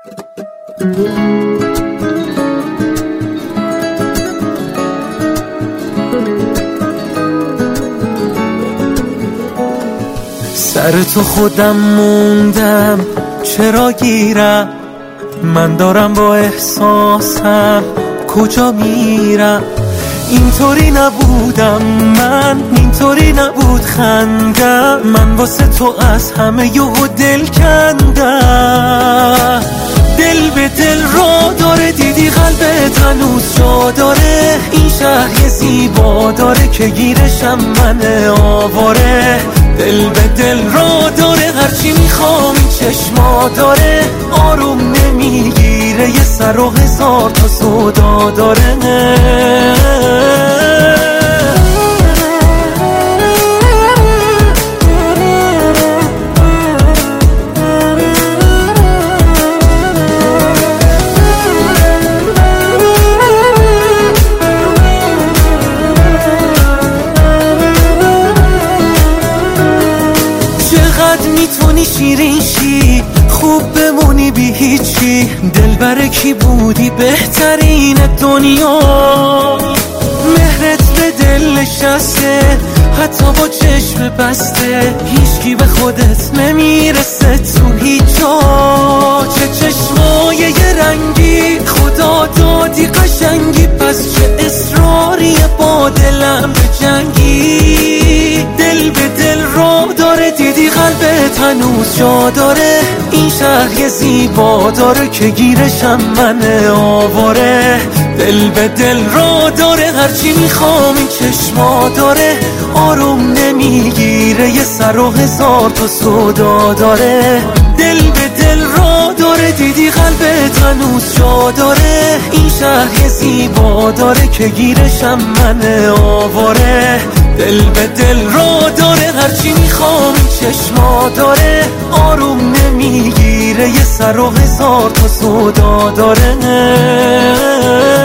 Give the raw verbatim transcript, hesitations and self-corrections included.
سر تو خودم موندم چرا گیرم، من دارم با احساسم کجا میرم. اینطوری نبودم من، اینطوری نبود خندم، من واسه تو از همه یهو دل کندم. دل به دل را داره، دیدی قلبت هنوز جا داره. این شهر یه زیبا داره که گیرشم من آواره. دل به دل را داره، هرچی میخوام این چشما داره. آروم نمیگیره، یه سر و هزار تا سودا داره. میتونی شیرین شی، خوب بمونی بی هیچی. دلبر کی بودی بهترین دنیا، مهرت به دل نشسته حتی با چشم بسته. هیچکی به خودت نمیرسه تو هیچ جا. چه چشمای یه رنگی، خدا دادی قشنگی. پس چه اصراری با دلم به جنگی. دل به دل را داره، دیدی قلبت هنوز جا داره. این شهر یه زیبا داره که گیرشم من آواره. دل به دل را داره، هرچی میخوام این چشما داره. آروم نمیگیره، یه سر و هزار تا سودا داره. دل به دل را داره، دیدی قلبت هنوز جا داره. این شهر یه زیبا داره که گیرشم من آواره. دل به دل را داره، هرچی میخوام این چشما داره. آروم نمیگیره، یه سر و هزار تا سودا داره.